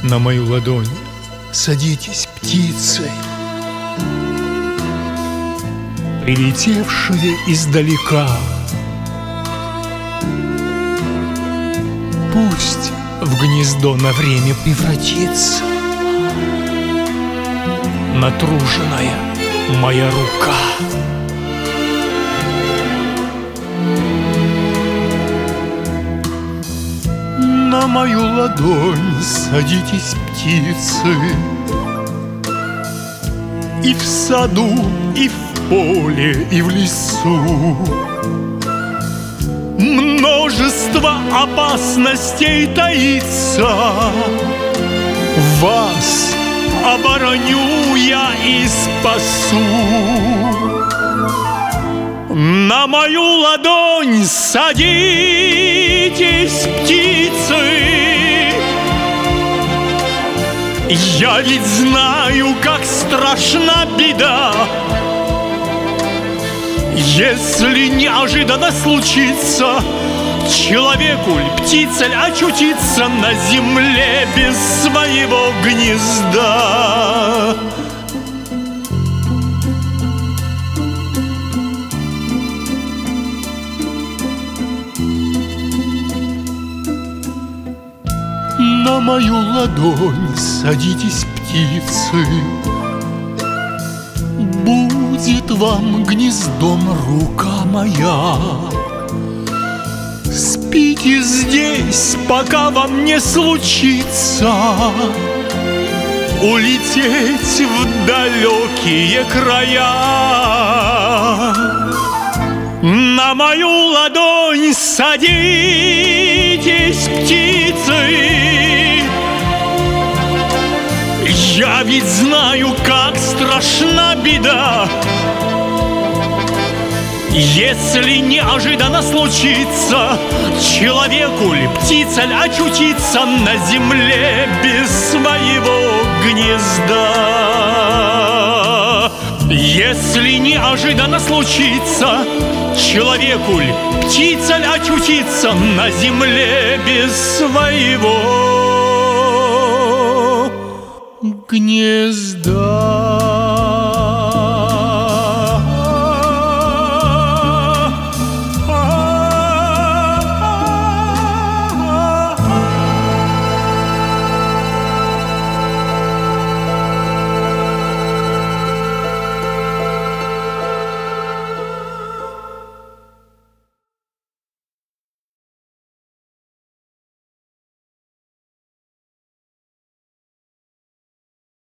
На мою ладонь садитесь, птицы, прилетевшие издалека. Пусть в гнездо на время превратится натруженная моя рука. На мою ладонь садитесь, птицы, и в саду, и в поле, и в лесу. Множество опасностей таится, вас обороню я и спасу. На мою ладонь садитесь, птицы, я ведь знаю, как страшна беда, если неожиданно случится человеку ль, птице ль очутиться на земле без своего гнезда. На мою ладонь садитесь, птицы, будет вам гнездом рука моя. Спите здесь, пока вам не случится улететь в далекие края. На мою ладонь садитесь, птицы, я ведь знаю, как страшна беда, если неожиданно случится человеку ль, птице ль очутиться на земле без своего гнезда. Если неожиданно случится человеку ль, птице ль очутиться на земле без своего гнезда.